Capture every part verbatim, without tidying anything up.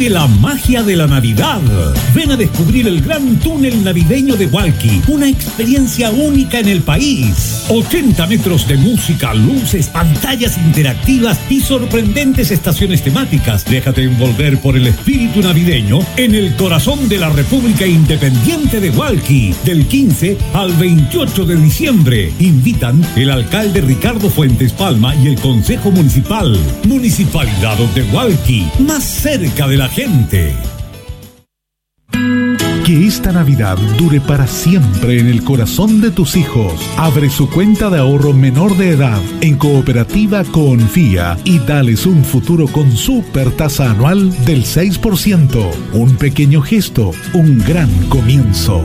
Vive la magia de la Navidad. Ven a descubrir el gran túnel navideño de Hualqui, una experiencia única en el país. ochenta metros de música, luces, pantallas interactivas y sorprendentes estaciones temáticas. Déjate envolver por el espíritu navideño en el corazón de la República Independiente de Hualqui, del quince al veintiocho de diciembre. Invitan el alcalde Ricardo Fuentes Palma y el Consejo Municipal. Municipalidad de Hualqui, más cerca de la gente. Que esta Navidad dure para siempre en el corazón de tus hijos. Abre su cuenta de ahorro menor de edad en Cooperativa Confía y dales un futuro con super tasa anual del seis por ciento. Un pequeño gesto, un gran comienzo.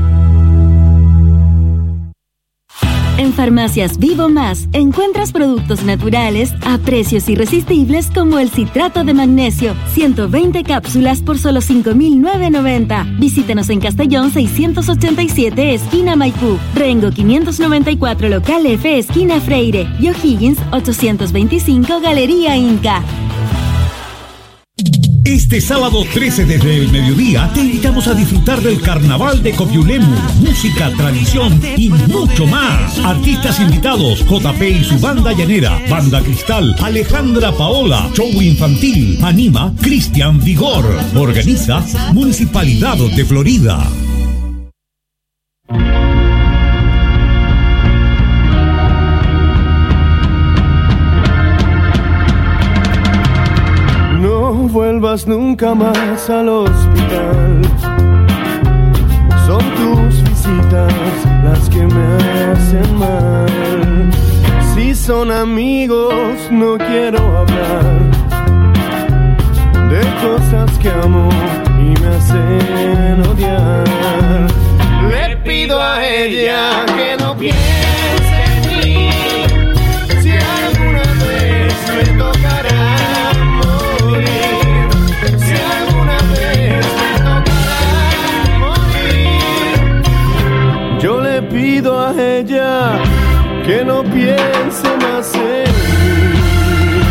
En Farmacias Vivo Más encuentras productos naturales a precios irresistibles como el citrato de magnesio, ciento veinte cápsulas por solo cinco mil novecientos noventa. Visítanos en Castellón seiscientos ochenta y siete, esquina Maipú, Rengo quinientos noventa y cuatro, local F, esquina Freire, y O'Higgins ochocientos veinticinco, Galería Inca. Este sábado trece desde el mediodía te invitamos a disfrutar del Carnaval de Copiulemu, música, tradición y mucho más. Artistas invitados: J P y su banda llanera, Banda Cristal, Alejandra Paola, show infantil, anima Cristian Vigor. Organiza Municipalidad de Florida. No vuelvas nunca más al hospital. Son tus visitas las que me hacen mal. Si son amigos, no quiero hablar de cosas que amo y me hacen odiar. Le pido a ella que no piense en mí. Si alguna vez me tocará pido a ella que no piense más en mí.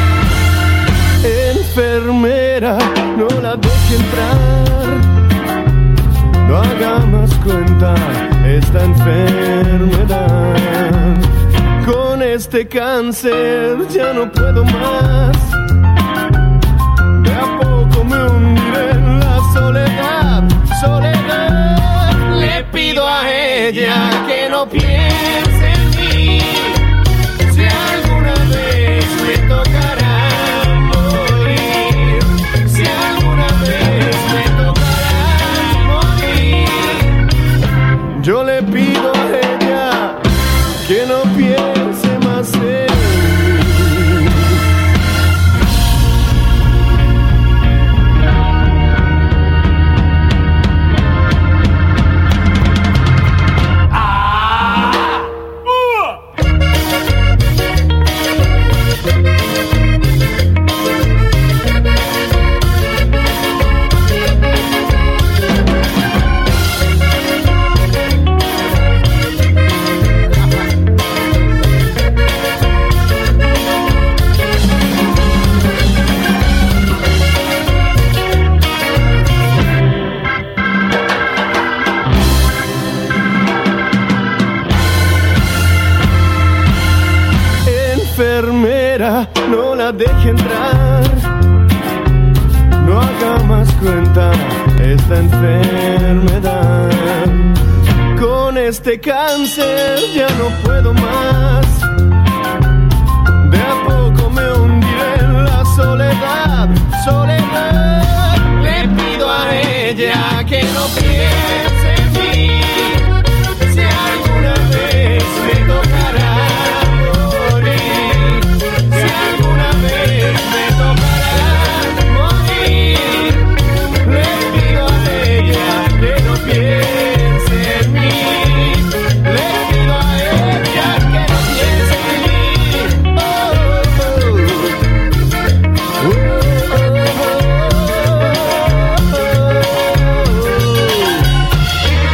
Enfermera, no la deje entrar. No haga más cuenta esta enfermedad. Con este cáncer ya no puedo más. De a poco me hundiré en la soledad, soledad. Le pido a ella que no piense en mí. Si alguna vez me tocará morir, si alguna vez me tocará morir, yo le pido a ella que no piense más en mí. Enfermera, no la deje entrar. No haga más cuenta esta enfermedad. Con este cáncer ya no puedo más. De a poco me hundiré en la soledad, soledad. Le pido a ella que no piense en mí. Si alguna vez me tocará morir, si alguna vez me tocará morir, le pido a ella que no piense en mí. Le pido a ella que no piense en mí. Oh, oh, oh, oh, oh, oh.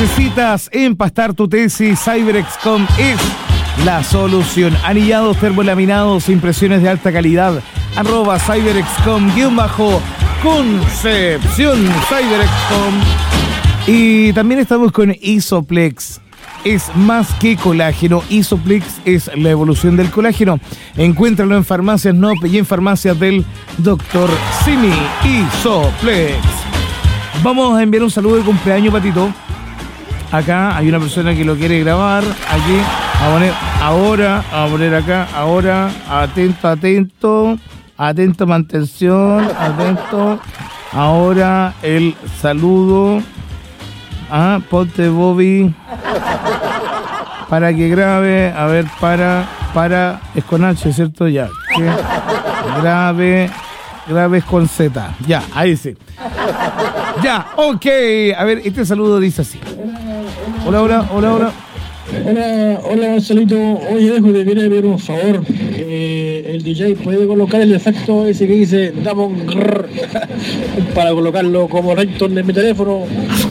necesitas empastar tu tesis, CyberXcom es la solución. Anillados, termolaminados, impresiones de alta calidad. Arroba CyberXcom, guión bajo, Concepción CyberXcom. Y también estamos con Isoplex. Es más que colágeno. Isoplex es la evolución del colágeno. Encuéntralo en farmacias N O P y en farmacias del doctor Simi. Isoplex. Vamos a enviar un saludo de cumpleaños, Patito. Acá hay una persona que lo quiere grabar. Aquí, a poner ahora, a poner acá, ahora. Atento, atento. Atento, mantención. Atento. Ahora el saludo. Ah, ponte Bobby. Para que grabe. A ver, para, para. Es con H, ¿cierto? Ya. Que grabe. Grabe es con Z. Ya, ahí sí. Ya, ok. A ver, este saludo dice así. Hola, hola, hola, hola. Hola, hola Marcelito. Oye, dejo de querer ver un favor. Eh, el D J puede colocar el efecto ese que dice dame un grrr, para colocarlo como ringtone de mi teléfono.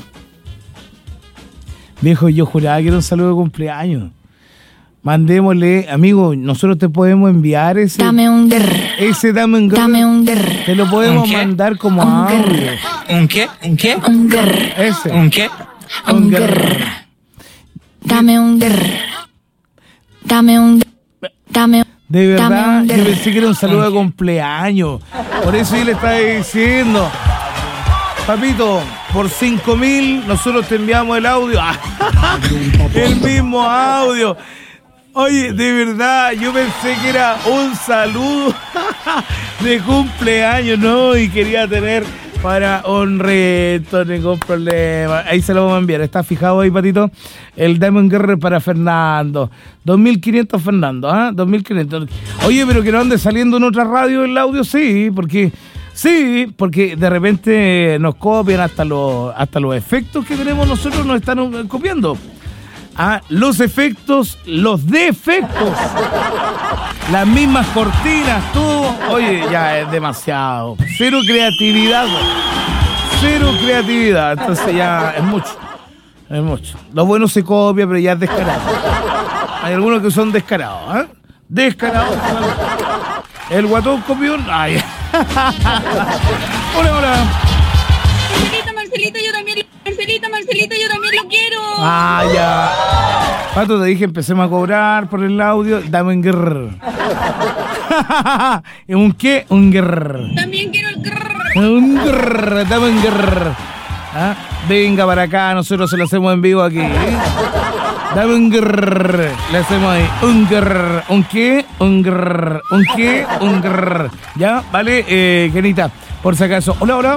Viejo, yo juraba que era un saludo de cumpleaños. Mandémosle, amigo, nosotros te podemos enviar ese. Dame un grrr. Ese dame un grrr. Dame un grrr. Te lo podemos mandar como un audio. Grrr. ¿Un qué? ¿Un qué? Un grrr. Ese. ¿Un qué? Un, un grrr. grrr. Dame un grrr. Dame un Dame De verdad, un yo pensé que era un saludo de cumpleaños. Por eso yo le estaba diciendo. Papito, por cinco mil nosotros te enviamos el audio. El mismo audio. Oye, de verdad, yo pensé que era un saludo de cumpleaños, ¿no? Y quería tener para un reto, ningún problema. Ahí se lo vamos a enviar. ¿Está fijado ahí, Patito? El Diamond Guerrero para Fernando. dos mil quinientos Fernando, ¿ah? ¿eh? dos mil quinientos. Oye, pero que no ande saliendo en otra radio el audio, sí, porque... Sí, porque de repente nos copian hasta los, hasta los efectos que tenemos nosotros, nos están copiando. Ah, los efectos, los defectos, las mismas cortinas, todo. Oye, ya es demasiado. Cero creatividad. Cero creatividad. Entonces ya es mucho. Es mucho. Lo bueno se copia, pero ya es descarado. Hay algunos que son descarados, ¿eh? Descarados. El guatón copión. Ay. Hola, hola. Marcelito, Marcelito, yo también. Marcelito, Marcelito, yo también lo quiero. Ah, ya. Pato, te dije, empecemos a cobrar por el audio. Dame un grrr. ¿Un qué? Un grrr. También quiero el grrr. Un grrr, dame un grrr. ¿Ah? Venga para acá, nosotros se lo hacemos en vivo aquí. ¿eh? Dame un grrr. Le hacemos ahí. Un grrr. ¿Un qué? Un grrr. ¿Un qué? Un grrr. ¿Ya? ¿Vale? Eh, Kenita, por si acaso. Hola, hola.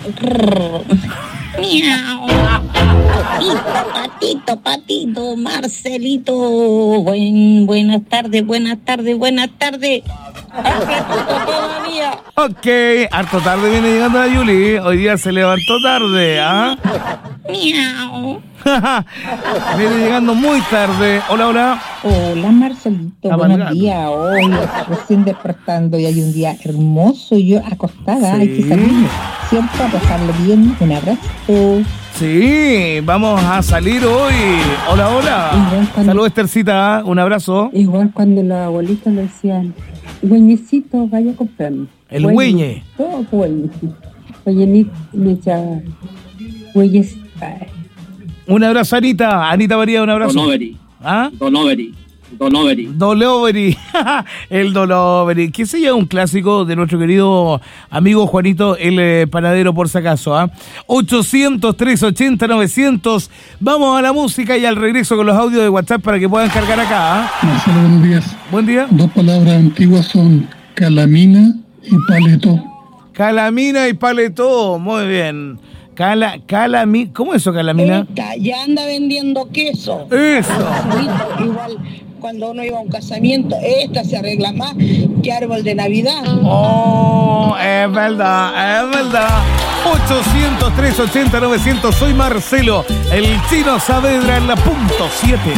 Miau. Patito, patito, patito, Marcelito. Buen, buenas tardes, buenas tardes, buenas tardes. Todavía. Ok, harto tarde viene llegando la Yuli. Hoy día se levantó tarde, ¿ah? Miau. Viene llegando muy tarde. Hola, hola. Hola, Marcelito. Buenos días. Hoy recién despertando y hay un día hermoso. Yo acostada, sí. Hay que salir siempre a pasarlo bien. Un abrazo. Sí, vamos a salir hoy. Hola, hola. Cuando, saludos, Estercita. Un abrazo. Igual cuando los abuelitos le decían, güeñecito, vaya a comprarme. El güeñe. Todo güeñe. Güeñecito, le echaba güeyes. Un abrazo, Anita. Anita María, un abrazo. Donoveri. ¿Ah? Donoveri. Donoveri. Doloveri. El Doloveri. Que sea un clásico de nuestro querido amigo Juanito, el eh, panadero, por si acaso. ¿ah? ochocientos, trescientos ochenta, novecientos. Vamos a la música y al regreso con los audios de WhatsApp para que puedan cargar acá. ¿ah? Marcelo, buenos días. Buen día. Dos palabras antiguas son calamina y paletó. Calamina y paletó. Muy bien. Cala, calamina. ¿Cómo es eso, calamina? Esta, ya anda vendiendo queso. Eso. Igual cuando uno iba a un casamiento, esta se arregla más que árbol de Navidad. Oh, es verdad, es verdad. ochocientos, trescientos ochenta, novecientos. Soy Marcelo, el Chino Saavedra en la punto siete.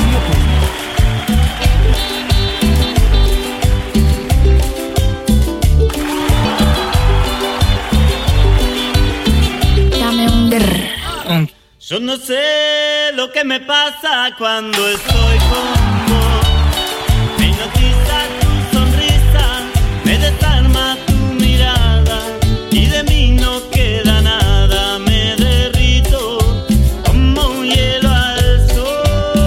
Dame un grrr. Yo no sé sé lo que me pasa cuando estoy con vos. Me hipnotiza tu sonrisa, me desarma tu mirada y de mí no queda nada. Me derrito como un hielo al sol.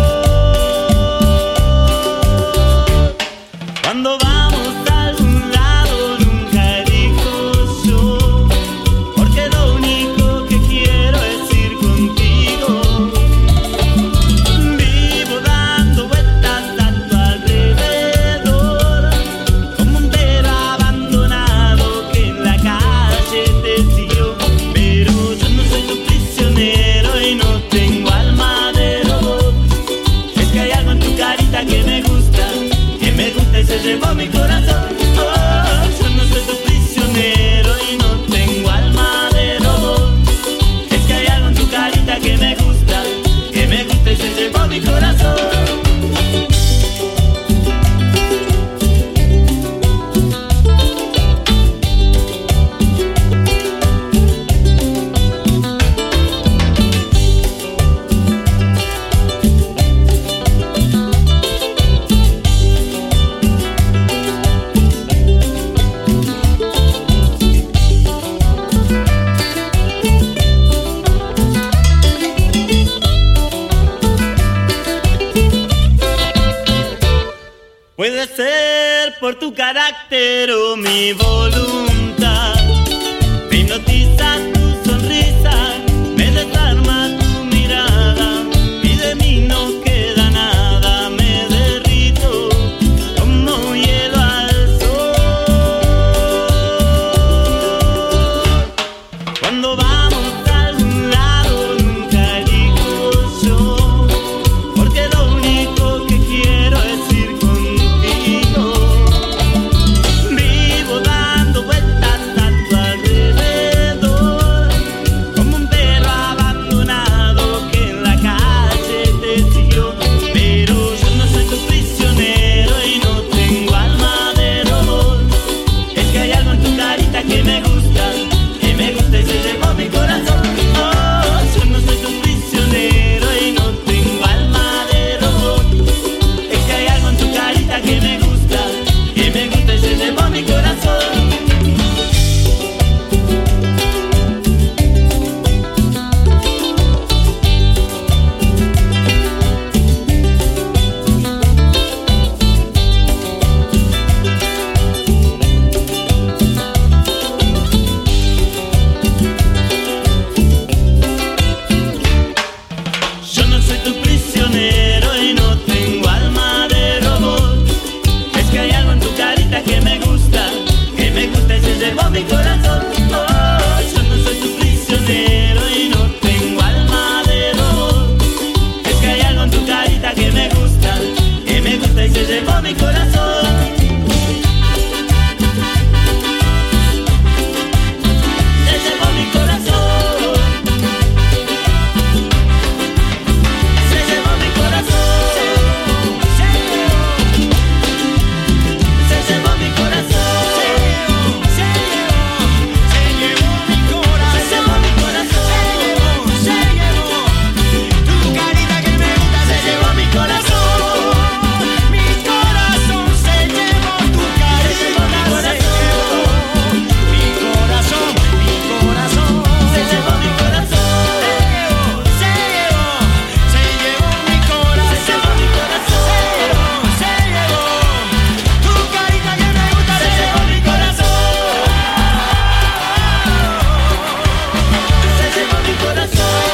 Cuando vamos a algún lado nunca elijo yo, porque lo único que quiero es ir contigo. Vivo dando vueltas a tu alrededor, como un perro abandonado que en la calle te siguió. Pero yo no soy tu prisionero y no tengo alma de robot. Es que hay algo en tu carita que me gusta, que me gusta y se llevó mi corazón. Oh, yo no soy tu prisionero y no tengo alma de robot. Es que hay algo en tu carita que me gusta, que me gusta y se llevó mi corazón. Puede ser por tu carácter o mi voluntad. Me hipnotiza tu sonrisa, me desarma tu mirada y de mí no queda nada. Me derrito como un hielo al sol. Cuando vamos a algún lado nunca elijo yo, porque lo único que quiero es ir contigo. Vivo dando vueltas a tu alrededor, como un perro abandonado que en la calle te siguió. Pero yo no soy tu prisionero y no tengo alma de robot. Es que hay algo en tu carita que me gusta, que me gusta y se llevó mi corazón. Oh, yo no soy tu prisionero y no tengo alma de robot. Es que hay algo en tu carita que me gusta, que me gusta y se llevó mi corazón. Yo no soy tu prisionero y no tengo alma de robot. Es que hay algo en tu carita que me gusta, que me gusta y se llevó mi corazón. Oh, yo no soy tu prisionero y no tengo alma de robot. Es que hay algo en tu carita que me gusta, que me gusta y se llevó mi corazón. Se llevó mi corazón. Se llevó mi corazón. Se llevó mi corazón. Se llevó mi corazón. Se llevó mi corazón. Se llevó tu carita que me gusta. Se llevó mi corazón. Mi corazón se llevó tu carita. Se llevó mi corazón. Mi corazón. Se llevó mi corazón. Se llevó. Se llevó mi corazón. Se llevó mi corazón. Se llevó tu carita que me gusta. Se llevó mi corazón. Se llevó mi corazón.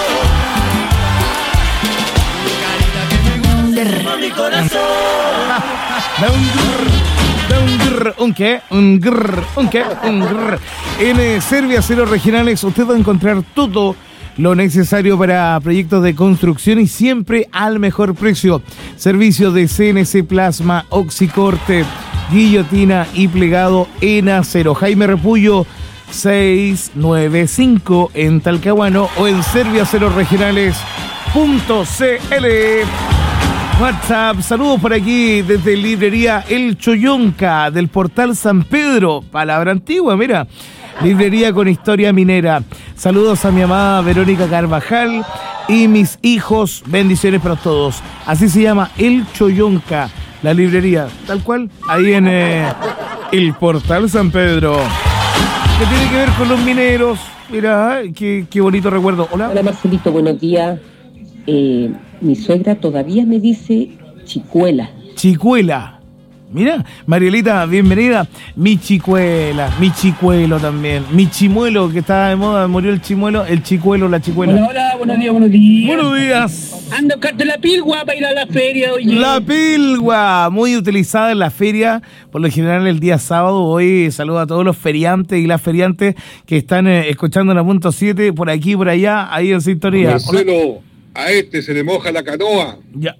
Tu carita que me gusta. Se llevó mi corazón. Da un grrr, da un grrr, ¿un qué? Un grrr, ¿un qué? Un grrr. En eh, Servio Aceros Regionales usted va a encontrar todo lo necesario para proyectos de construcción y siempre al mejor precio. Servicio de C N C Plasma, Oxicorte, guillotina y plegado en acero. Jaime Repullo seiscientos noventa y cinco en Talcahuano o en servio aceros regionales punto c l. WhatsApp, saludos por aquí desde Librería El Choyonca del Portal San Pedro, palabra antigua, mira. Librería con historia minera. Saludos a mi amada Verónica Carvajal, y mis hijos. Bendiciones para todos. Así se llama El Choyonca, la librería, tal cual, ahí en eh, el Portal San Pedro. Que tiene que ver con los mineros. Mira, qué, qué bonito recuerdo. Hola. Hola Marcelito, buenos días. Eh, mi suegra todavía me dice chicuela. Chicuela. Mira, Marielita, bienvenida. Mi chicuela, mi chicuelo también. Mi chimuelo, que estaba de moda, murió el chimuelo, el chicuelo, la chicuela. Hola, hola, buenos días, buenos días. Buenos días. Ando buscando la pilgua para ir a la feria, oye. La pilgua, muy utilizada en la feria, por lo general el día sábado. Hoy saludo a todos los feriantes y las feriantes que están eh, escuchando en la punto siete, por aquí, por allá, ahí en sintonía. Marcelo, a este se le moja la canoa. Ya.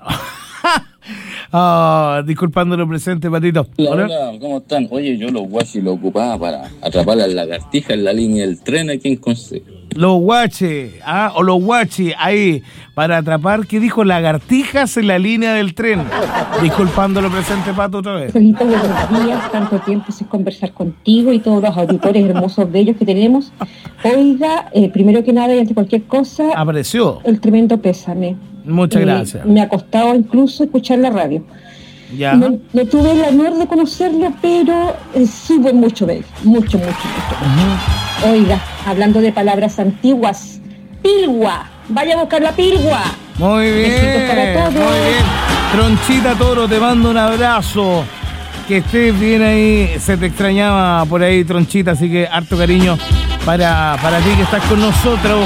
Oh, disculpando lo presente, Patito. Hola, hola, ¿cómo están? Oye, yo los guaches los ocupaba para atrapar a las lagartijas en la línea del tren aquí en Conce. Los guaches, ah, o los guaches, ahí, para atrapar, ¿qué dijo? Lagartijas en la línea del tren. Disculpando lo presente, Pato, otra vez. Marcelito, buenos días, tanto tiempo sin conversar contigo y todos los auditores hermosos bellos que tenemos. Oiga, eh, primero que nada y ante cualquier cosa, apareció el tremendo pésame. Muchas Eh, gracias. Me ha costado incluso escuchar la radio. Ya. No, no tuve el honor de conocerlo, pero eh, supe mucho de él. Mucho, mucho, mucho. Oiga, hablando de palabras antiguas, pilgua. Vaya a buscar la pilgua. Muy bien, Besitos para todos. muy bien. Tronchita Toro, te mando un abrazo. Que estés bien ahí. Se te extrañaba por ahí, Tronchita, así que harto cariño para, para ti que estás con nosotros.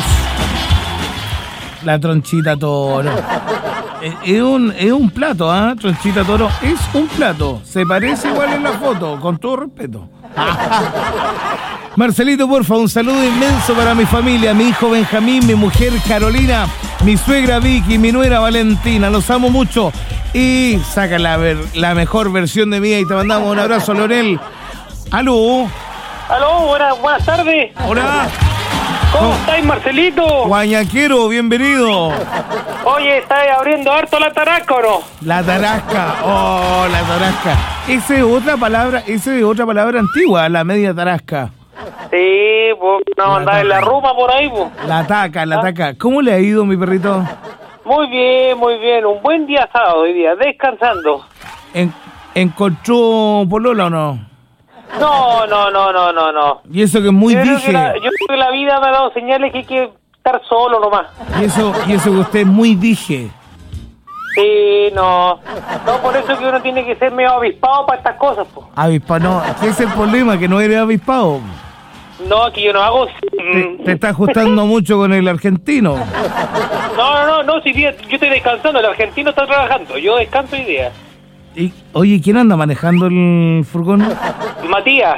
La Tronchita Toro. Es, es, un, es un plato, ¿ah? ¿eh? Tronchita Toro es un plato. Se parece igual en la foto, con todo respeto. Marcelito, porfa, un saludo inmenso para mi familia, mi hijo Benjamín, mi mujer Carolina, mi suegra Vicky, mi nuera Valentina. Los amo mucho. Y saca la, ver, la mejor versión de mí y te mandamos un abrazo, Leonel. Aló. Aló, buenas, buenas tardes. Hola. ¿Cómo estáis, Marcelito? Guañaquero, bienvenido. Oye, ¿estáis abriendo harto la tarasca o no? La tarasca, oh, la tarasca. Esa es otra palabra, esa es otra palabra antigua, la media tarasca. Sí, pues no andaba en la ruma por ahí, pues. La taca, la taca. ¿Cómo le ha ido, mi perrito? Muy bien, muy bien. Un buen día sábado hoy día, descansando. ¿En, ¿Encontró polola o no? No, no, no, no, no, no. Y eso que es muy yo creo dije. que la, yo creo que la vida me ha dado señales que hay que estar solo nomás. Y eso, y eso que usted es muy dije. Sí, no. No, por eso que uno tiene que ser medio avispado para estas cosas, pues. Avispado, no. ¿Qué es el problema? Que no eres avispado. No, que yo no hago... Te, te está ajustando mucho con el argentino. No, no, no, no, si yo estoy descansando, el argentino está trabajando, yo descanso hoy día. Y, oye, ¿quién anda manejando el furgón? Matías.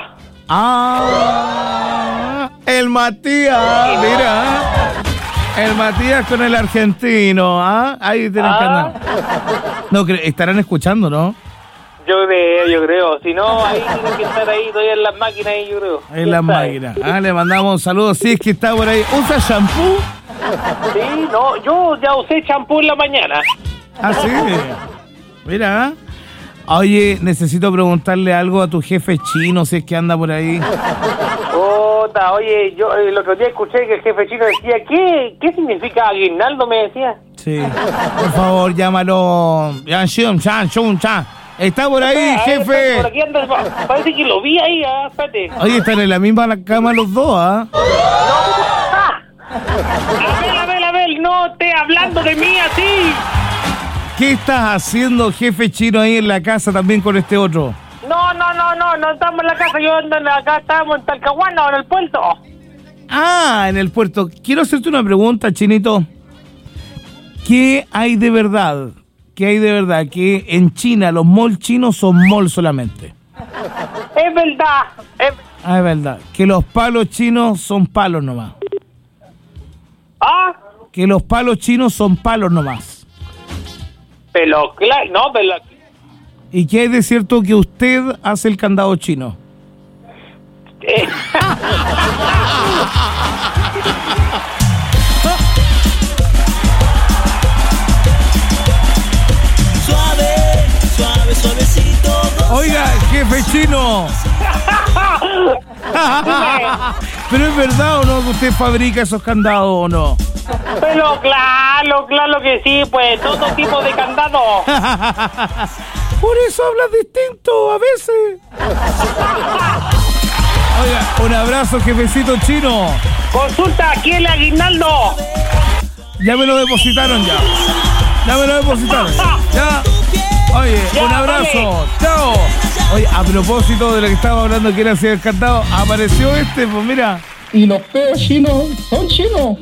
Ah, el Matías, mira. El Matías con el argentino, ¿ah? Ahí tenés Ah. que andar. No, estarán escuchando, ¿no? Yo creo, yo creo. Si no, ahí tienen que estar ahí todavía en las máquinas, ahí yo creo. En las máquinas. Ah, le mandamos un saludo. Sí, es que está por ahí. ¿Usa shampoo? Sí, no, yo ya usé champú en la mañana. Ah, sí. Mira. Oye, necesito preguntarle algo a tu jefe chino, si es que anda por ahí. Puta, oye, yo eh, el otro día escuché que el jefe chino decía, ¿qué, qué significa aguinaldo? Me decía. Sí. Por favor, llámalo. Yan Xiong Chan, Xiong Chan. Está por ahí, Ah, jefe. Por aquí anda, parece que lo vi ahí, ah, espérate. Oye, están en la misma cama los dos, ¿ah? Ah. Abel, Abel, Abel, no estés hablando de mí así. ¿Qué estás haciendo, jefe chino, ahí en la casa también con este otro? No, no, no, no, no estamos en la casa, yo ando en la, acá estamos en Talcahuano, en el puerto. Ah, en el puerto. Quiero hacerte una pregunta, Chinito. ¿Qué hay de verdad? ¿Qué hay de verdad? Que en China los malls chinos son malls solamente. Es verdad. Es... Ah, es verdad. Que los palos chinos son palos nomás. ¿Ah? Que los palos chinos son palos nomás. Pero, claro, no, pero... ¿Y qué hay de cierto que usted hace el candado chino? Eh. Suave, suave, suavecito. Oiga, jefe chino. ¿Pero es verdad o no que usted fabrica esos candados o no? Pero claro, claro que sí, pues todo tipo de candado. Por eso hablas distinto a veces. Oiga, un abrazo, jefecito chino. Consulta, aquí el aguinaldo. Ya me lo depositaron ya. Ya me lo depositaron. Ya. Oye, Ya, un abrazo. vale. Chao. Oye, a propósito de lo que estábamos hablando que era así el cantado, apareció este, pues mira. Y los peos chinos son chinos.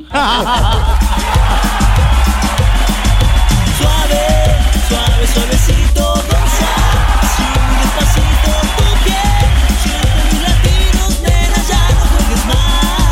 Suave, suave, suavecito, goza, así muy despacito tu piel, siente mis latidos, nena, ya no juegues más.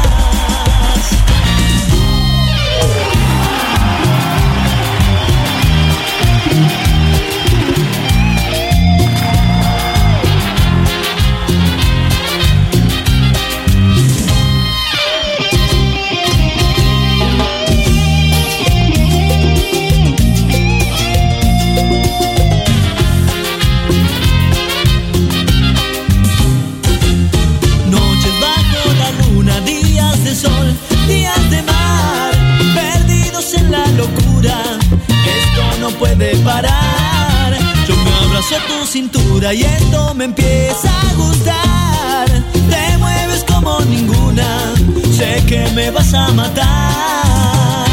Noches bajo la luna, días de sol, días de mar, perdidos en la locura, esto no puede parar. Yo me abrazo a tu cintura y esto me empieza a gustar. Te mueves como ninguna, sé que me vas a matar.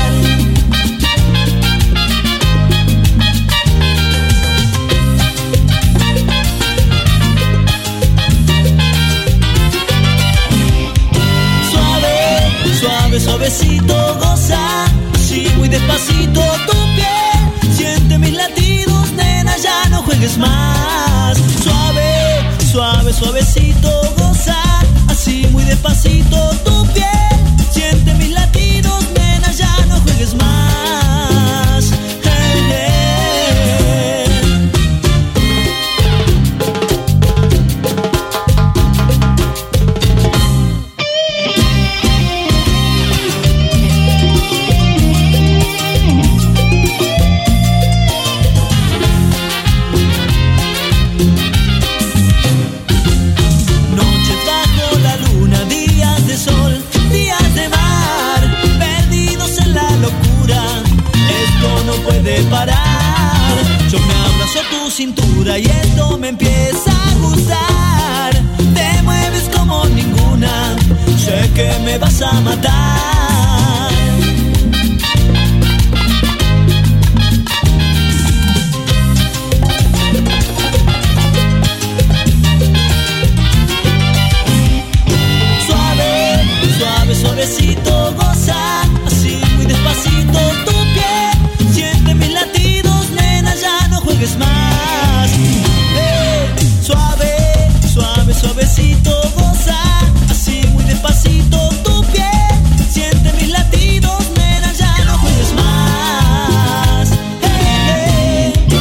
Suave, suave, suavecito, goza, así muy despacito tu piel, siente mis latidos, nena, ya no juegues más. Suave, suave, suavecito, goza, así muy despacito tu piel, siente mis latidos, nena, ya no juegues más. Hey, hey. Noches bajo la luna, días de sol, días de mar, perdidos en la locura, esto no puede parar. Yo me abrazo a tu cintura y esto me empieza a gustar. Te mueves como ninguna, sé que me vas a matar. Suave, suave, suavecito, goza, así muy despacito tu piel, siente mis latidos, nena, ya no juegues más. Eh, suave, suave, suavecito, goza, así muy despacito tu piel, siente mis latidos, nena, ya no juegues más. Eh, eh.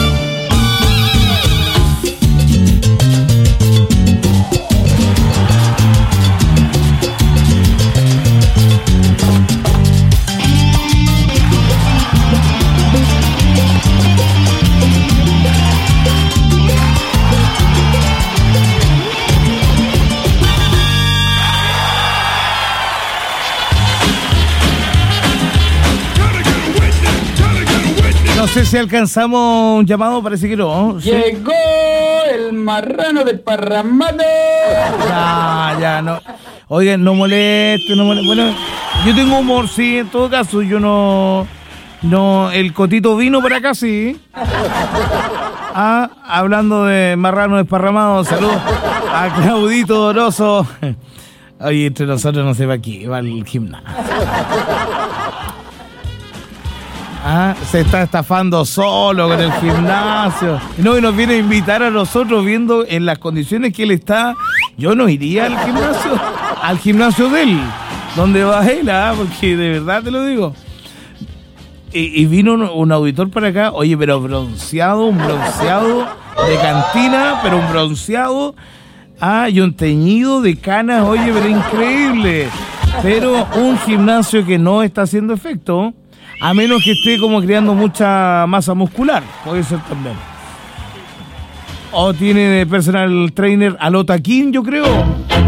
No sé si alcanzamos un llamado, parece que no. ¿Sí? Llegó el marrano de Parramato. Ya, ya, no. Oigan, no moleste, no moleste. Bueno, yo tengo humor, sí, en todo caso. Yo no... No, el Cotito vino por acá, sí. Ah, hablando de marrano desparramado, saludos a Claudito Doroso. Oye, entre nosotros no se va aquí, va al gimnasio. Ah, se está estafando solo con el gimnasio. No, y nos viene a invitar a nosotros viendo en las condiciones que él está. Yo no iría al gimnasio, al gimnasio de él, donde va él, ah, porque de verdad te lo digo. Y, y vino un, un auditor para acá, oye, pero bronceado, un bronceado de cantina, pero un bronceado, ah, y un teñido de canas, oye, pero increíble. Pero un gimnasio que no está haciendo efecto, a menos que esté como creando mucha masa muscular, puede ser también. O tiene de personal trainer a Lota King, yo creo.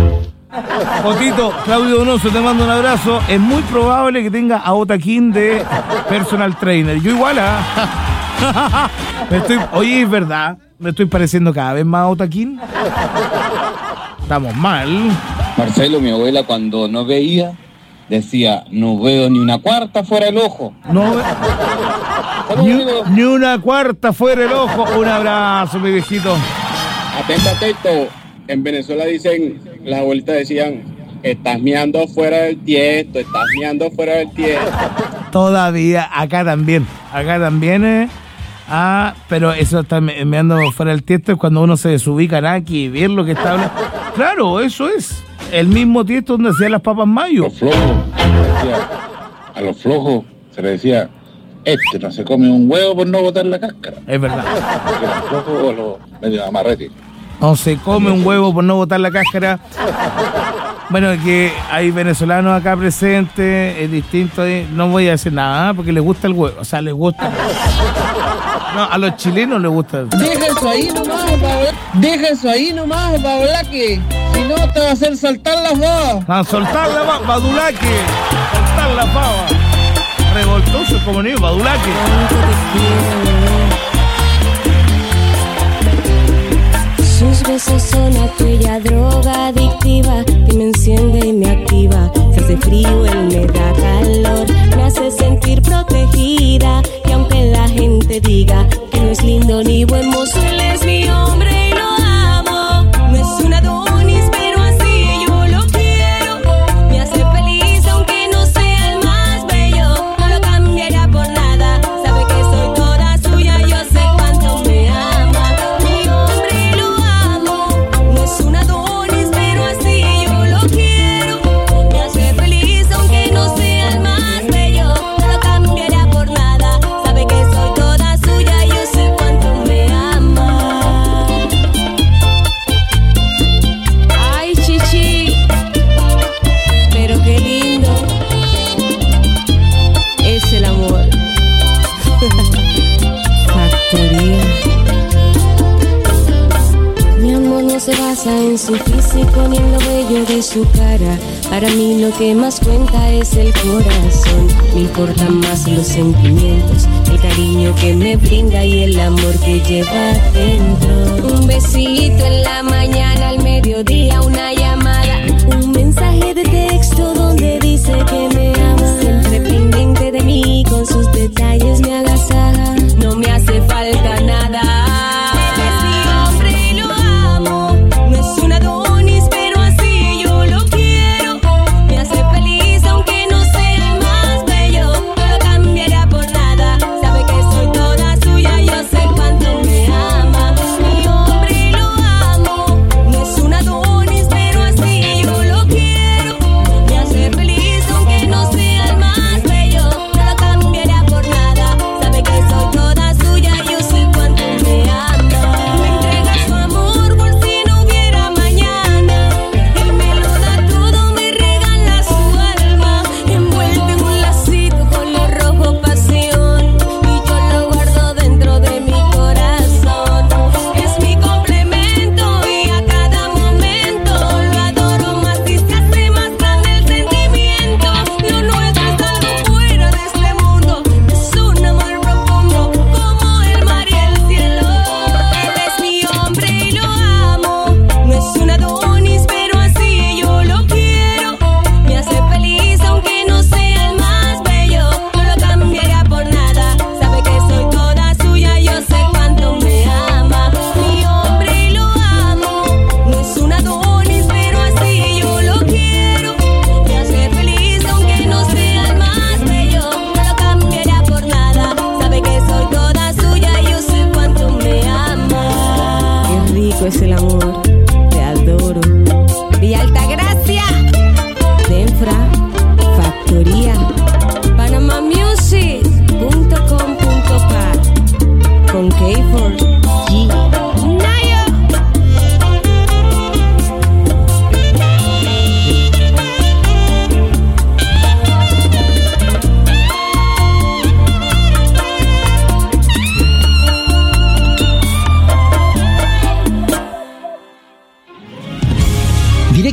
Otito, Claudio Donoso, te mando un abrazo. Es muy probable que tenga a Otaquín de personal trainer. Yo igual, ¿ah? Me estoy, oye, es verdad, me estoy pareciendo cada vez más a Otaquín. Estamos mal. Marcelo, mi abuela, cuando no veía, decía, no veo ni una cuarta fuera del ojo. No ve... ni, ni una cuarta fuera del ojo. Un abrazo, mi viejito. Atento, atento. En Venezuela dicen, las abuelitas decían, estás miando fuera del tiesto, estás miando fuera del tiesto. Todavía, acá también. Acá también, eh. Ah, pero eso está meando fuera del tiesto es cuando uno se desubica aquí y ver lo que está hablando. Claro, eso es. El mismo tiesto donde hacían las papas mayo. Los flojos, decía, a los flojos se les decía, este no se come un huevo por no botar la cáscara. Es verdad. Porque los flojos o los medio amarretes. No se come un huevo por no botar la cáscara. Bueno, que hay venezolanos acá presentes, es distinto. No voy a decir nada porque les gusta el huevo. O sea, les gusta. No, a los chilenos les gusta. Deja eso ahí nomás, Paola. Deja eso ahí nomás, Paola, que si no te va a hacer saltar las babas. A soltar la baba, Badulaque. Soltar la baba. Revoltoso como niño, Badulaque. Sus besos son aquella droga adictiva que me enciende y me activa. Se hace frío, él me da calor, me hace sentir protegida. Y aunque la gente diga que no es lindo ni buen mozo, él es mi hombre y lo amo. No es un Adonis, pero así yo lo quiero. Me hace feliz aunque no sea el más bello. No lo cambiaría por nada, sabe que soy toda suya. Yo sé cuánto me ama, mi hombre lo no es un Adonis, pero así yo lo quiero. Me hace feliz aunque no sea el más bello. No lo cambiaría por nada, sabe que soy toda suya. Yo sé cuánto me ama. Ay, chichi, pero qué lindo es el amor. Factoría. Mi amor no se basa en su físico ni en lo bello de su cara. Para mí lo que más cuenta es el corazón. Me importan más los sentimientos, el cariño que me brinda y el amor que lleva dentro. Un besito en la mañana, al mediodía una llamada, un mensaje de texto donde dice que me ama. Siempre pendiente de mí, con sus detalles me agasaja. No me hace falta nada. Es el amor, te adoro. Villa Altagracia, Denfra, Factoría, Panama Music punto com punto pa, con K cuatro G.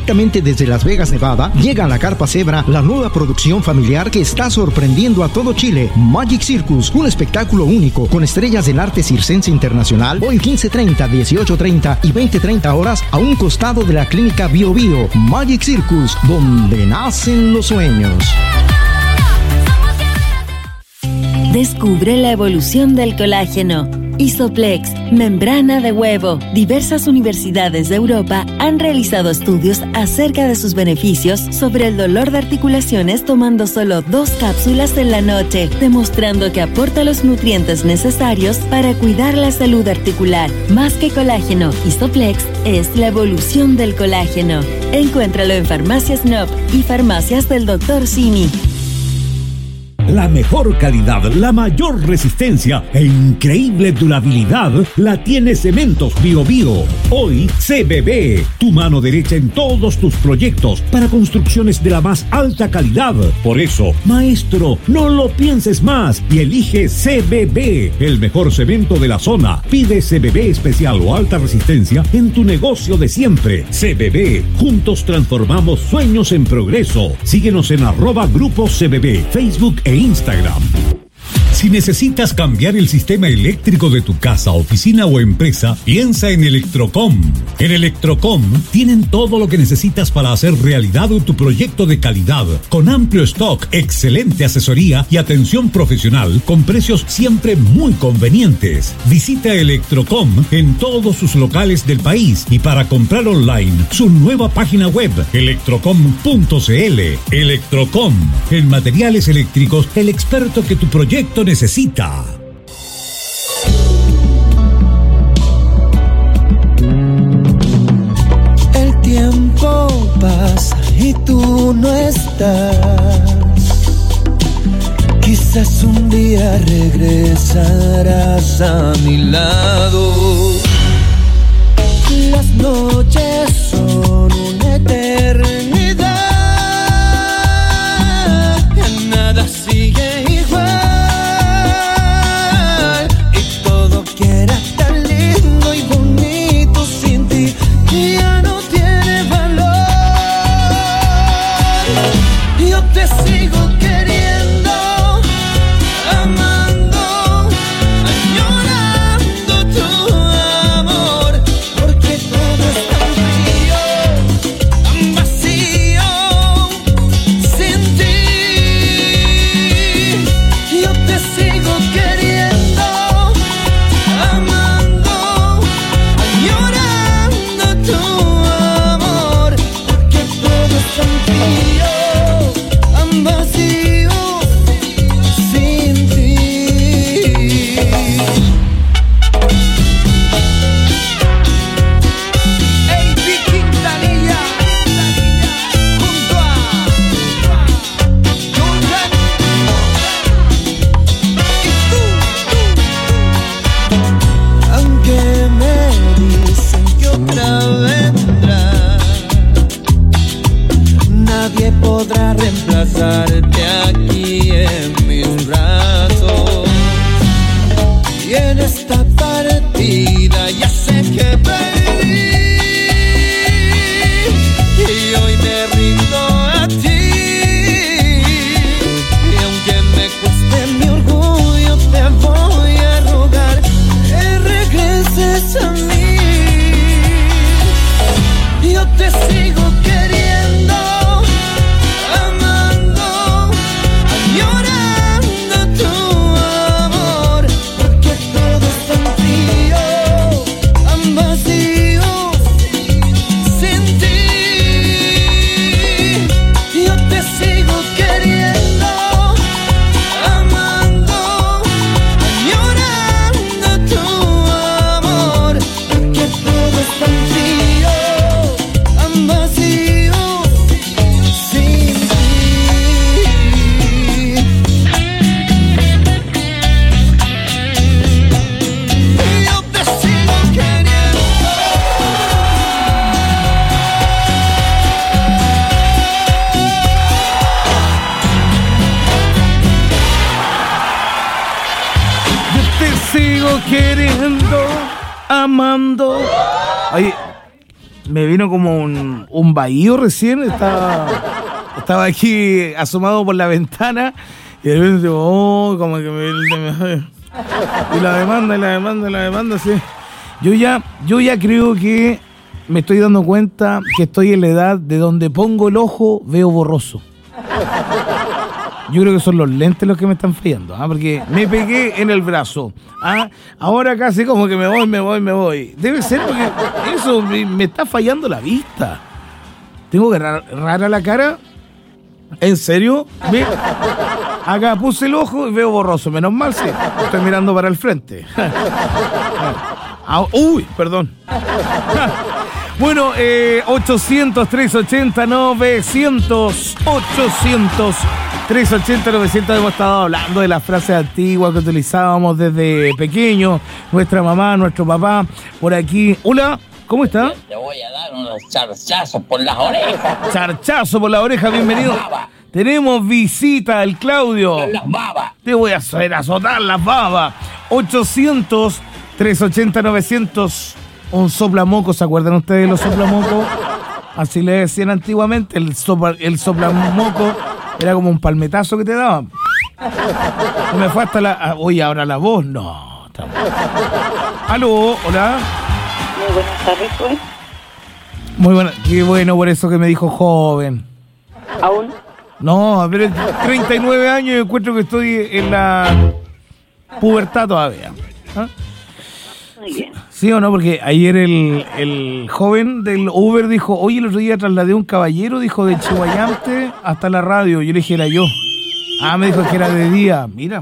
Directamente desde Las Vegas, Nevada, llega a la Carpa Zebra la nueva producción familiar que está sorprendiendo a todo Chile. Magic Circus, un espectáculo único con estrellas del arte circense internacional, hoy quince treinta, dieciocho treinta y veinte treinta horas a un costado de la clínica Bio Bio. Magic Circus, donde nacen los sueños. Descubre la evolución del colágeno. Isoplex, membrana de huevo. Diversas universidades de Europa han realizado estudios acerca de sus beneficios sobre el dolor de articulaciones tomando solo dos cápsulas en la noche, demostrando que aporta los nutrientes necesarios para cuidar la salud articular. Más que colágeno, Isoplex es la evolución del colágeno. Encuéntralo en Farmacias Nob y Farmacias del doctor Simi. La mejor calidad, la mayor resistencia e increíble durabilidad la tiene Cementos Bio Bio. Hoy C B B, tu mano derecha en todos tus proyectos para construcciones de la más alta calidad. Por eso, maestro, no lo pienses más y elige C B B, el mejor cemento de la zona. Pide C B B especial o alta resistencia en tu negocio de siempre. C B B, juntos transformamos sueños en progreso. Síguenos en arroba Grupo C B B, Facebook e Instagram. Si necesitas cambiar el sistema eléctrico de tu casa, oficina o empresa, piensa en Electrocom. En Electrocom tienen todo lo que necesitas para hacer realidad tu proyecto de calidad, con amplio stock, excelente asesoría y atención profesional, con precios siempre muy convenientes. Visita Electrocom en todos sus locales del país y para comprar online, su nueva página web, electrocom punto c l. Electrocom, en materiales eléctricos, el experto que tu proyecto necesita. El tiempo pasa y tú no estás. Quizás un día regresarás a mi lado. Las noches son una eternidad. Ya nada sigue igual. Queriendo, amando. Oye, me vino como un, un bahío recién. Estaba, estaba aquí asomado por la ventana y de repente, oh, como que me, me... Y la demanda, y la demanda, y la demanda, sí. Yo ya, yo ya creo que me estoy dando cuenta que estoy en la edad de donde pongo el ojo, veo borroso. Yo creo que son los lentes los que me están fallando, ¿ah? Porque me pegué en el brazo. ¿Ah? Ahora casi como que me voy, me voy, me voy. Debe ser porque eso me, me está fallando la vista. Tengo que ra- rara la cara. ¿En serio? ¿Ve? Acá puse el ojo y veo borroso. Menos mal, sí. Estoy mirando para el frente. Ah, uy, perdón. Bueno, eh, ochocientos, trescientos ochenta, novecientos, ochocientos, trescientos ochenta, novecientos. Hemos estado hablando de las frases antiguas que utilizábamos desde pequeños. Nuestra mamá, nuestro papá, por aquí. Hola, ¿cómo está? Te voy a dar unos charchazos por las orejas. Charchazo por la oreja, bienvenido. Tenemos visita al Claudio. Las babas. Te voy a hacer azotar las babas. ochocientos, trescientos ochenta, novecientos. Un soplamoco, ¿se acuerdan ustedes de los soplamocos? Así le decían antiguamente. El, sopla, el soplamoco era como un palmetazo que te daban. Y me fue hasta la... Oye, ahora la voz, no. Estamos... Aló, hola. Muy buenas tardes, pues. Muy buena, qué bueno por eso que me dijo joven. ¿Aún? No, pero treinta y nueve años y encuentro que estoy en la pubertad todavía. ¿Ah? Muy bien. ¿Sí o no? Porque ayer el, el joven del Uber dijo, oye, el otro día trasladé un caballero, dijo, de Chihuayante hasta la radio. Yo le dije, era yo. Ah, me dijo que era de día. Mira.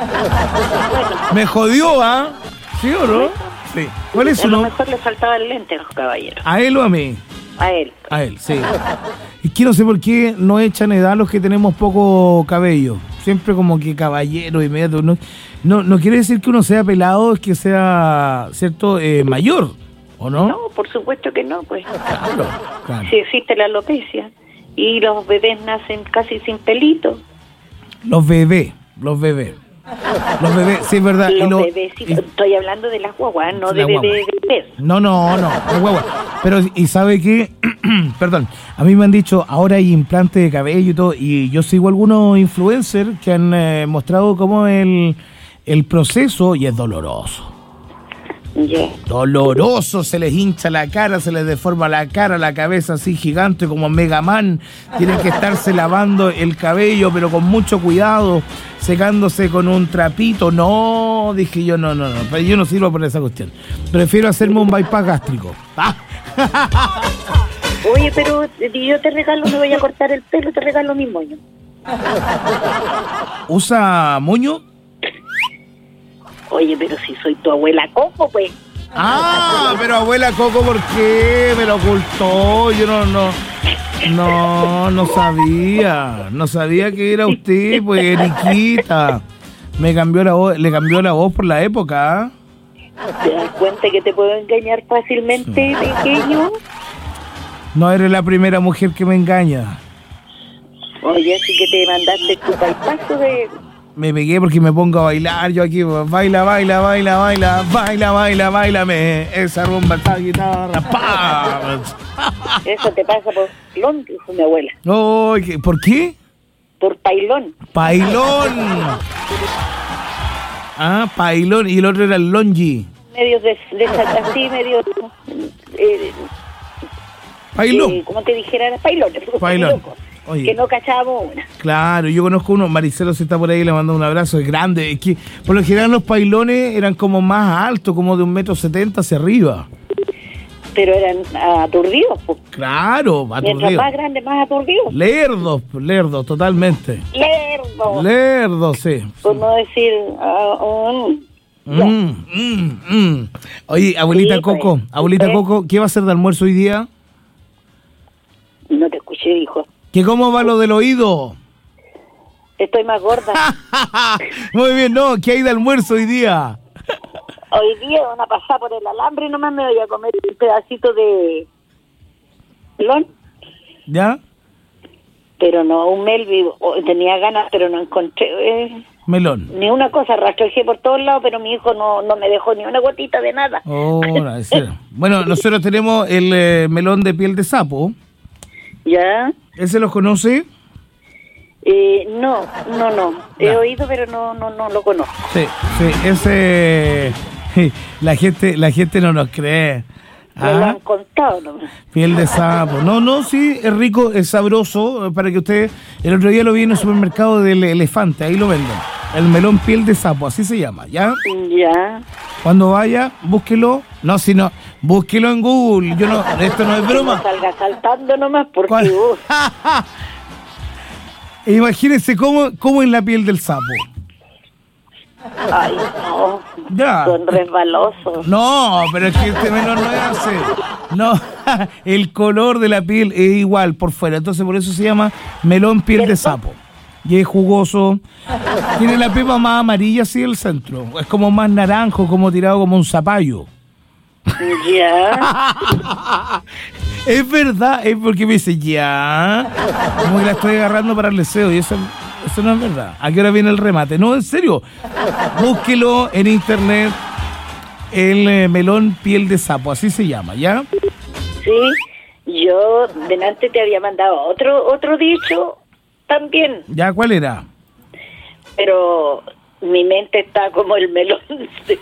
Me jodió, ¿ah? ¿Sí o no? Sí. ¿Cuál es su A lo nombre? mejor le faltaba el lente a los caballeros. ¿A él o a mí? A él. A él, sí. Es que no sé por qué no echan edad los que tenemos poco cabello. Siempre como que caballero inmediato. No, no, no quiere decir que uno sea pelado, es que sea, ¿cierto? Eh, mayor, ¿o no? No, por supuesto que no, pues. Claro, claro. Si existe la alopecia y los bebés nacen casi sin pelito. Los bebés, los bebés. Los bebés, sí, es verdad. Los y lo, bebés, sí, y, estoy hablando de las guaguas, no de la guagua. bebés de bebés. No, no, no, no guagua. Pero, y sabe que, perdón, a mí me han dicho, ahora hay implante de cabello y todo, y yo sigo algunos influencers que han eh, mostrado cómo el, el proceso, y es doloroso. Yeah. Doloroso, se les hincha la cara, se les deforma la cara, la cabeza así gigante como Mega Man. Tienen que estarse lavando el cabello, pero con mucho cuidado, secándose con un trapito. No, dije yo, no, no, no, yo no sirvo por esa cuestión. Prefiero hacerme un bypass gástrico. ¡Ah! Oye, pero yo te regalo, me voy a cortar el pelo, te regalo mi moño. ¿Usa moño? Oye, pero si soy tu abuela Coco, pues. Ah, pero abuela Coco, ¿por qué me lo ocultó? Yo no, no, no, no sabía, no sabía que era usted, pues, Eriquita. Me cambió la voz, le cambió la voz por la época. ¿Eh? ¿Te das cuenta que te puedo engañar fácilmente, pequeño? No eres la primera mujer que me engaña. Oye, así que te mandaste tu paipazo de... Me pegué porque me pongo a bailar, yo aquí, baila, baila, baila, baila, baila, baila, bailame, esa rumba, esta guitarra, ¡pam! Eso te pasa por pailón, dijo mi abuela. Oh, ¿por qué? Por pailón. Pailón. Ah, pailón, y el otro era el longi. Medio de, de así, medio... Eh, pailón. Eh, como te dijera, pailón. Pailón. Oye. Que no cachábamos una. Claro, yo conozco uno, Maricelo, si está por ahí, le mando un abrazo, es grande. Es que por lo general los pailones eran como más altos, como de un metro setenta hacia arriba. Pero eran aturdidos, pues. Claro, aturdidos. Mientras más grande, más aturdidos. Lerdos, lerdos, totalmente. Lerdos. Lerdos, sí. Por no decir... Uh, um, mm, mm, mm. Oye, abuelita sí, Coco, pues. abuelita ¿Eh? Coco, ¿qué va a hacer de almuerzo hoy día? No te escuché, hijo. ¿Que cómo va lo del oído? Estoy más gorda. Muy bien, no, ¿qué hay de almuerzo hoy día? Hoy día van a pasar por el alambre y nomás me voy a comer un pedacito de melón. ¿Ya? Pero no, un Melvi, tenía ganas, pero no encontré. Eh. Melón. Ni una cosa, rastrejé por todos lados, pero mi hijo no, no me dejó ni una gotita de nada. Oh, no, ese- bueno, nosotros tenemos el eh, melón de piel de sapo. ¿Ya? ¿Ese los conoce? Eh, no, no, no. He Ya. oído, pero no, no, no lo conozco. Sí, sí, ese... La gente, la gente no nos cree. Me lo Ah, han contado nomás. piel de sapo. No, no, sí, es rico, es sabroso. eh, Para que usted... El otro día lo vi en el supermercado del Elefante, ahí lo venden. El melón piel de sapo, así se llama, ¿ya? Ya. Cuando vaya, búsquelo. No, si no, búsquelo en Google. Yo no, esto no es Que broma. no salga saltando nomás porque ¿Cuál? vos... Imagínense cómo, cómo es la piel del sapo. Ay, no. Ya. Son resbalosos. No, pero es que este melón no es así. No, el color de la piel es igual por fuera. Entonces por eso se llama melón piel de sapo. Y es jugoso. Tiene la pepa más amarilla así el centro. Es como más naranjo, como tirado como un zapallo. Ya. Es verdad, es porque me dice ya. Como que la estoy agarrando para el deseo y eso, eso no es verdad. ¿A qué hora viene el remate? No, en serio. Búsquelo en internet. El eh, melón piel de sapo, así se llama, ¿ya? Sí, yo delante te había mandado otro otro dicho también, ¿Ya cuál era? pero mi mente está como el melón de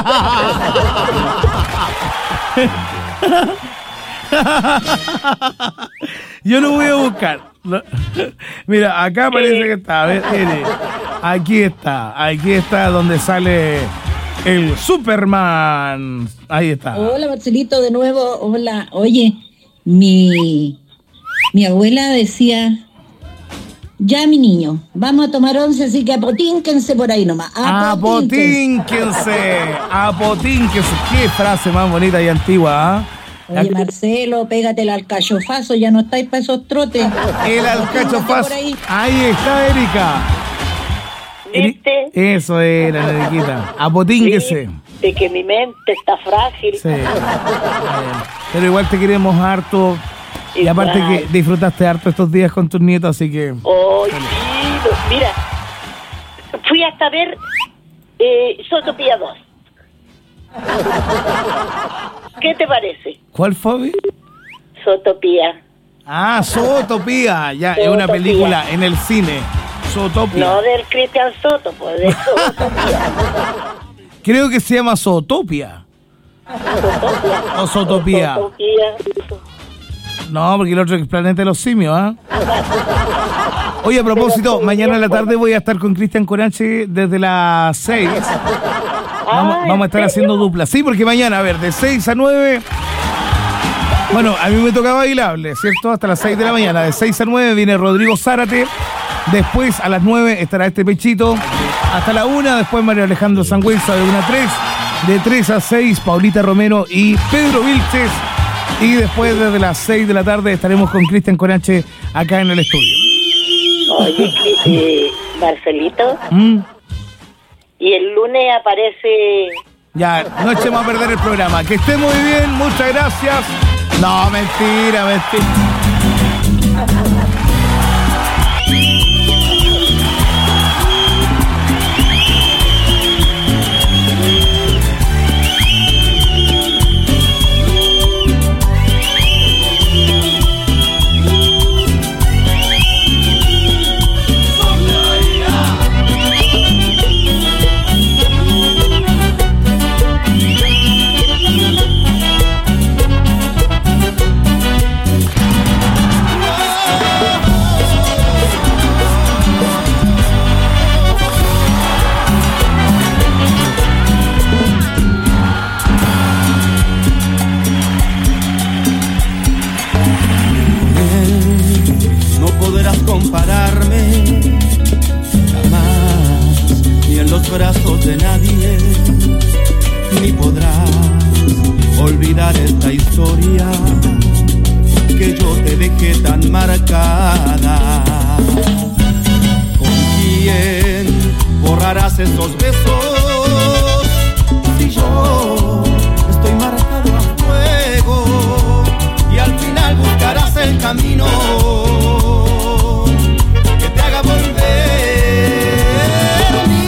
Yo lo voy a buscar. No. Mira, acá parece que está. A ver, mire. Aquí está. Aquí está donde sale el Superman. Ahí está. Hola, Marcelito, de nuevo. Hola. Oye, mi, mi abuela decía, ya, mi niño, vamos a tomar once, así que apotínquense por ahí nomás. Apotínquense. Apotínquense. Qué frase más bonita y antigua, ¿ah? Oye, Marcelo, pégate el alcachofazo, ya no estáis para esos trotes. El alcachofazo. Por ahí. Ahí está, Erika. ¿Viste? Eso era, Eriquita. Apotínquese. de que mi mente está frágil. Sí. Pero igual te queremos harto. Y Igual. aparte que disfrutaste harto estos días con tus nietos, así que... Oh, sí, mira, fui hasta ver eh, Zootopia dos. ¿Qué te parece? ¿Cuál fue? Zootopia. Ah, Zootopia. Ya, es una Zootopia. película en el cine. Zootopia. No del Cristian Soto, pues de Zootopia. Creo que se llama Zootopia. O Zootopia. Zootopia. No, porque el otro es el planeta de los simios, ¿ah? Oye, a propósito, mañana en la tarde voy a estar con Cristian Corache desde las seis. Vamos, vamos a estar haciendo dupla. Sí, porque mañana, a ver, de seis a nueve... Bueno, a mí me toca bailable, ¿cierto? Hasta las seis de la mañana. De seis a nueve viene Rodrigo Zárate. Después, a las nueve, estará este Pechito. Hasta la una, después Mario Alejandro Sangüesa de una a tres. De tres a seis, Paulita Romero y Pedro Vilches. Y después, desde las seis de la tarde, estaremos con Cristian Corache acá en el estudio. Oye, eh, Marcelito. ¿Mm? Y el lunes aparece... Ya, no echemos a perder el programa. Que esté muy bien, muchas gracias. No, mentira, mentira. No podrás compararme jamás, ni en los brazos de nadie, ni podrás olvidar esta historia que yo te dejé tan marcada. ¿Con quién borrarás esos besos si yo estoy marcado a fuego? Y al final buscarás el camino que te haga volver.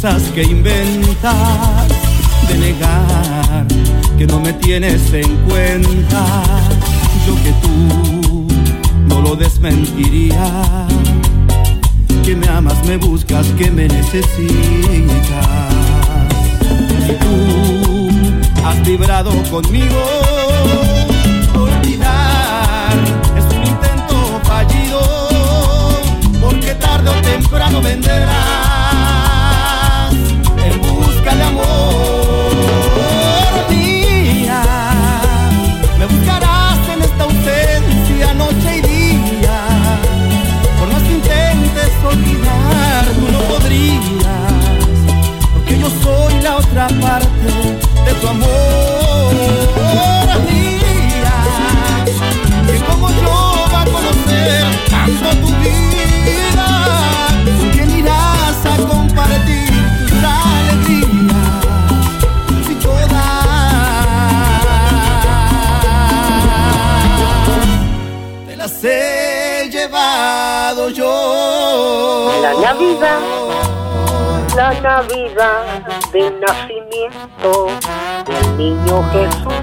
excusas que inventas de negar que no me tienes en cuenta. Yo que tú no lo desmentiría, que me amas, me buscas, que me necesitas. Y tú has vibrado conmigo. Olvidar es un intento fallido, porque tarde o temprano vendrás en busca de amor mía. Me buscarás en esta ausencia, noche y día. Por más que intentes olvidar, tú no podrías, porque yo soy la otra parte de tu amor mía. Que como yo va a conocer tanto tu vida, con quién irás a compartir tus alegrías, si todas te las he llevado yo. La Navidad, la Navidad del nacimiento del niño Jesús.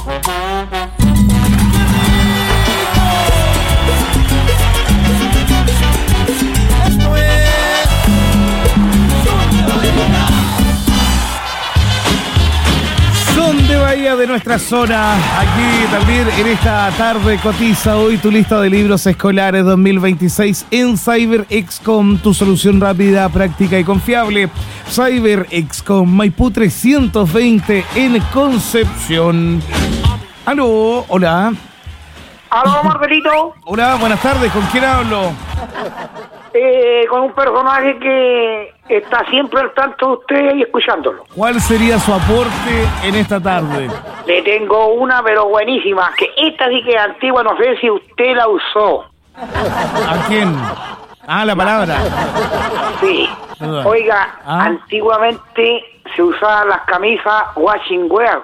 Son de Bahía, de nuestra zona, aquí también en esta tarde. Cotiza hoy tu lista de libros escolares dos mil veintiséis en CyberExcom, tu solución rápida, práctica y confiable. CyberExcom, Maipú trescientos veinte en Concepción. Aló, hola. Aló, Marcelito. Hola, buenas tardes, ¿con quién hablo? Eh, con un personaje que está siempre al tanto de usted y escuchándolo. ¿Cuál sería su aporte en esta tarde? Le tengo una, pero buenísima, que esta sí que es antigua, no sé si usted la usó. ¿A quién? Ah, la palabra. Sí. Oiga, ¿Ah? antiguamente se usaban las camisas washing wear.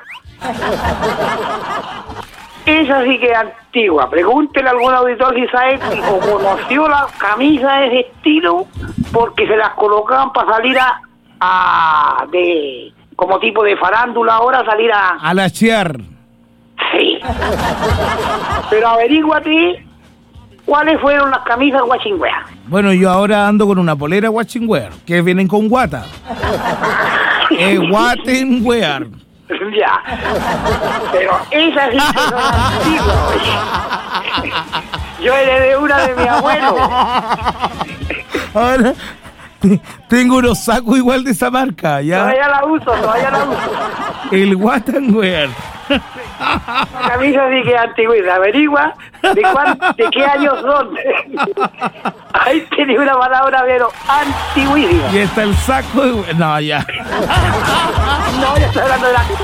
Esa sí que es antigua. Pregúntele a algún auditor si sabe o conoció la camisa de ese estilo, porque se las colocaban para salir a, a de como tipo de farándula ahora, salir a... A la chiar. Sí. Pero averíguate cuáles fueron las camisas washing wear. Bueno, yo ahora ando con una polera washing wear, que vienen con guata. Es washing wear. Ya. Pero esa sí que son antiguas, oye. Yo heredé una de mi abuelo. Ahora te- tengo unos sacos igual de esa marca, ¿ya? Todavía la uso, todavía la uso. El washing wear. La camisa sí que es antigüita. Averigua de, cuán, de qué años son. Ahí tiene una palabra, pero antiguísima. Y está el saco de... No, ya. No, ya estoy hablando de la...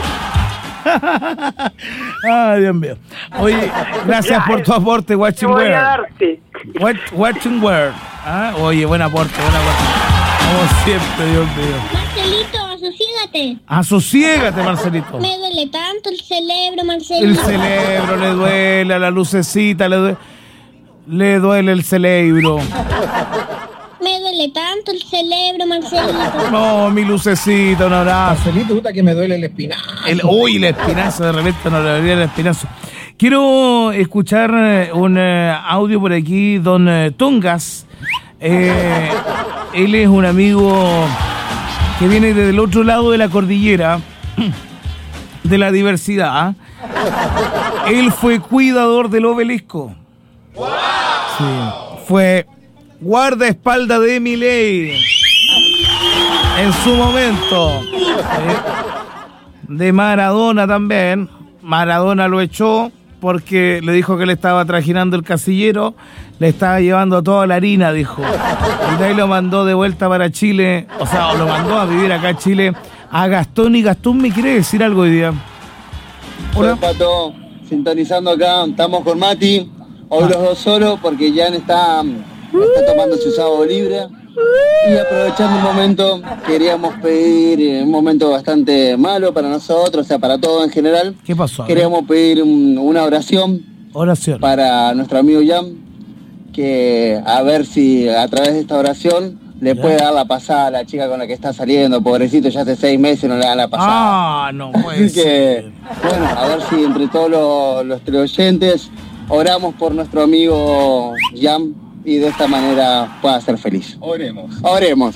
Ay, Dios mío. Oye, gracias Ya, por tu aporte, Te Watching voy a Wear. darte. Watch- Watching Wear. Ah, oye, buen aporte, buen aporte. Como siempre, Dios mío. Marcelito, asociégate. Asociégate, Marcelito. Me duele tanto el cerebro, El Marcelito. cerebro le duele, a la lucecita le duele. Le duele el cerebro. Me duele tanto el cerebro, Marcelito. No, mi lucecita, un abrazo. Marcelito, puta que me duele el espinazo. El, uy, el espinazo, de repente no le dolía el espinazo. Quiero escuchar eh, un eh, audio por aquí, don eh, Tongas. Eh, él es un amigo que viene desde el otro lado de la cordillera, de la diversidad. Él fue cuidador del obelisco. Sí, fue guardaespaldas de Milei en su momento. Sí. De Maradona también. Maradona lo echó porque le dijo que le estaba trajinando el casillero, le estaba llevando toda la harina, dijo. Y de ahí lo mandó de vuelta para Chile, o sea, lo mandó a vivir acá a Chile a Gastón. Y Gastón me quiere decir algo hoy día. Hola, Pato, sintonizando acá, estamos con Mati, hoy los dos solos porque Jan está, está tomando su sábado libre. Y aprovechando un momento, queríamos pedir eh, un momento bastante malo para nosotros, o sea, para todos en general. ¿Qué pasó? Queríamos pedir un- una oración, oración para nuestro amigo Jan, que a ver si a través de esta oración le puede dar la pasada a la chica con la que está saliendo, pobrecito, ya hace seis meses no le dan la pasada. Ah, no puede Así que, bueno, a ver si entre todos los, los teleoyentes oramos por nuestro amigo Jan y de esta manera pueda ser feliz. Oremos. Oremos.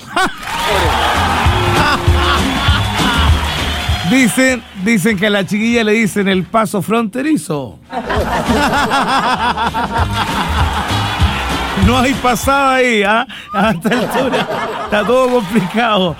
Dicen, dicen que a la chiquilla le dicen el paso fronterizo. No hay pasada ahí, ¿ah? A esta altura está todo complicado.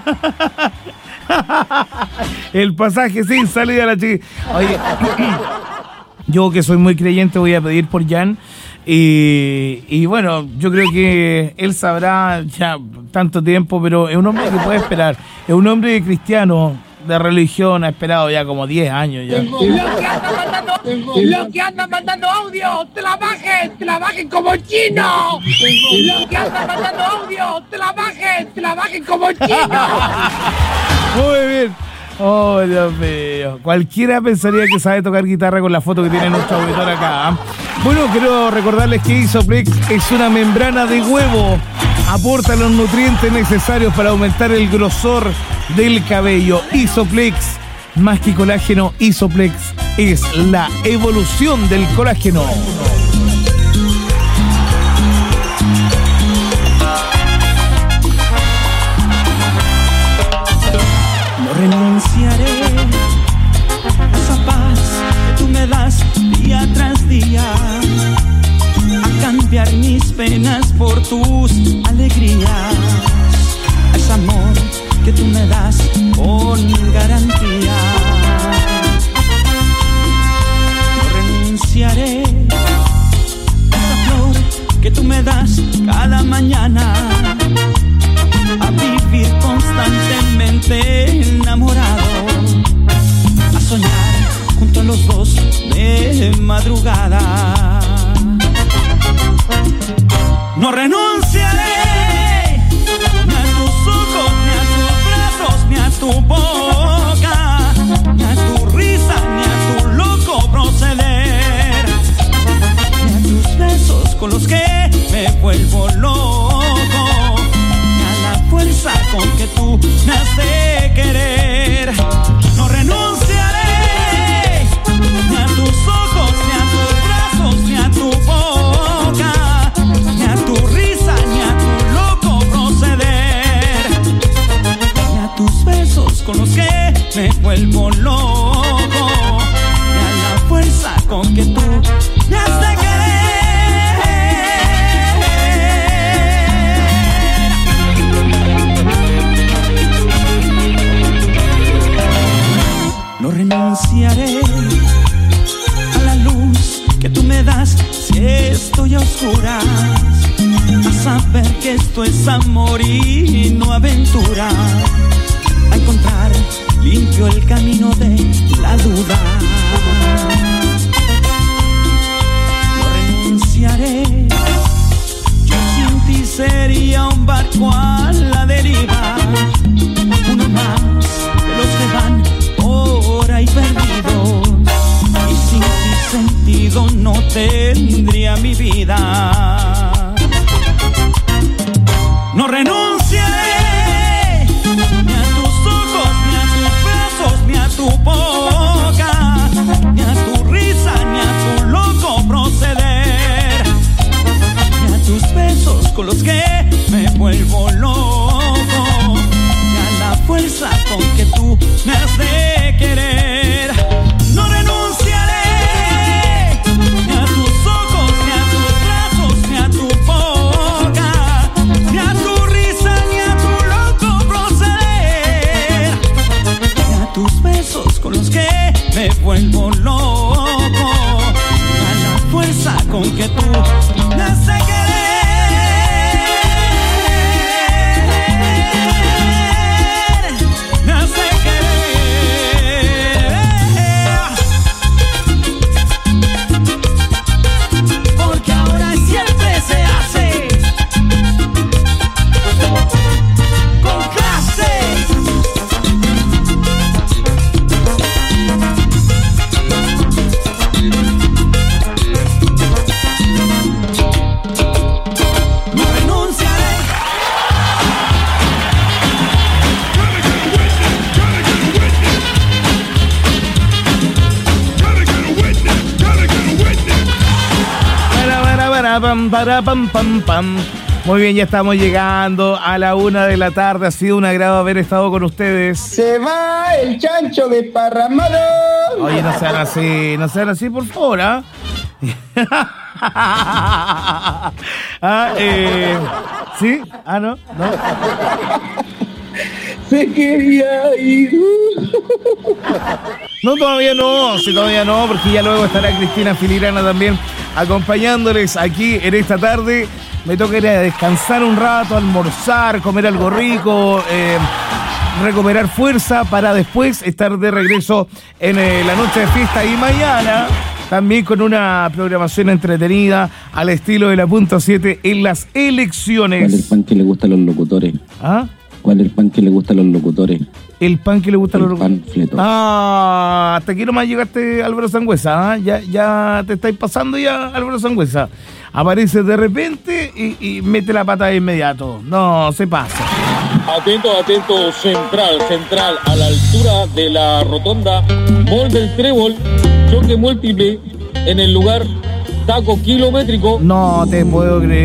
El pasaje sin salida a la chiquilla. Oye, yo que soy muy creyente voy a pedir por Jan. Y, y bueno, yo creo que él sabrá ya tanto tiempo, pero es un hombre que puede esperar. Es un hombre cristiano, de religión, ha esperado ya como diez años ya. Lo que anda mandando, lo que anda mandando audio, te la bajes, te la bajes como chino. Lo que anda mandando audio, te la bajes, te la bajes como chino. Muy bien. Oh, Dios mío. Cualquiera pensaría que sabe tocar guitarra con la foto que tiene nuestro auditor acá. ¿eh? Bueno, quiero recordarles que Isoplex es una membrana de huevo. Aporta los nutrientes necesarios para aumentar el grosor del cabello. Isoplex, más que colágeno, Isoplex es la evolución del colágeno. No renunciaré a esa paz que tú me das día tras día, a cambiar mis penas por tus alegrías, a ese amor que tú me das con garantía. No renunciaré a esa flor que tú me das cada mañana, a vivir constantemente enamorado, a soñar junto a los dos de madrugada. No renunciaré ni a tus ojos, ni a tus brazos, ni a tu boca, ni a tu risa, ni a tu loco proceder, ni a tus besos con los que me vuelvo loco, fuerza con que tú me has de querer. No renunciaré ni a tus ojos, ni a tus brazos, ni a tu boca, ni a tu risa, ni a tu loco proceder, ni a tus besos con los que me vuelvo loco, ni a la fuerza con que tú me has de querer. No renunciaré a la luz que tú me das si estoy a oscuras, a saber que esto es amor y no aventura, a encontrar limpio el camino de la duda. No renunciaré, yo sin ti sería un barco a la deriva, uno más de los que van por ahí perdidos, y sin ti sentido no tendría mi vida. No renunciaré ni a tus ojos, ni a tus brazos, ni a tu boca, ni a tu risa, ni a tu loco proceder, ni a tus besos con los que me vuelvo loco, ni a la fuerza con que tú me has de querer. No renunciaré ni a tus ojos, ni a tus brazos, ni a tu boca, ni a tu risa, ni a tu loco proceder, ni a tus besos con los que me vuelvo loco, ni a la fuerza con que tú me has de querer. Pam, para, pam, pam, pam. Muy bien, ya estamos llegando a la una de la tarde. Ha sido un agrado haber estado con ustedes. Se va el chancho desparramado. Oye, no sean así, no sean así, por favor, ¿ah? ah, eh, ¿sí? Ah, no, no. Se quería ir. No, todavía no, sí, todavía no, porque ya luego estará Cristina Filigrana también acompañándoles aquí en esta tarde. Me toca ir a descansar un rato, almorzar, comer algo rico, eh, recuperar fuerza para después estar de regreso en eh, la noche de fiesta y mañana también con una programación entretenida al estilo de la punto siete en las elecciones. ¿Cuál es el pan que le gusta a los locutores? ¿Ah? ¿Cuál es el pan que le gusta a los locutores? El pan que le gusta a los locutores. Panfleto. Ah, hasta aquí nomás llegaste, Álvaro Sangüesa. ¿eh? Ya, ya te estáis pasando ya, Álvaro Sangüesa. Aparece de repente y, y mete la pata de inmediato. No, se pasa. Atento, atento, central, central, a la altura de la rotonda Mall del Trébol, choque múltiple en el lugar taco kilométrico. No te puedo creer.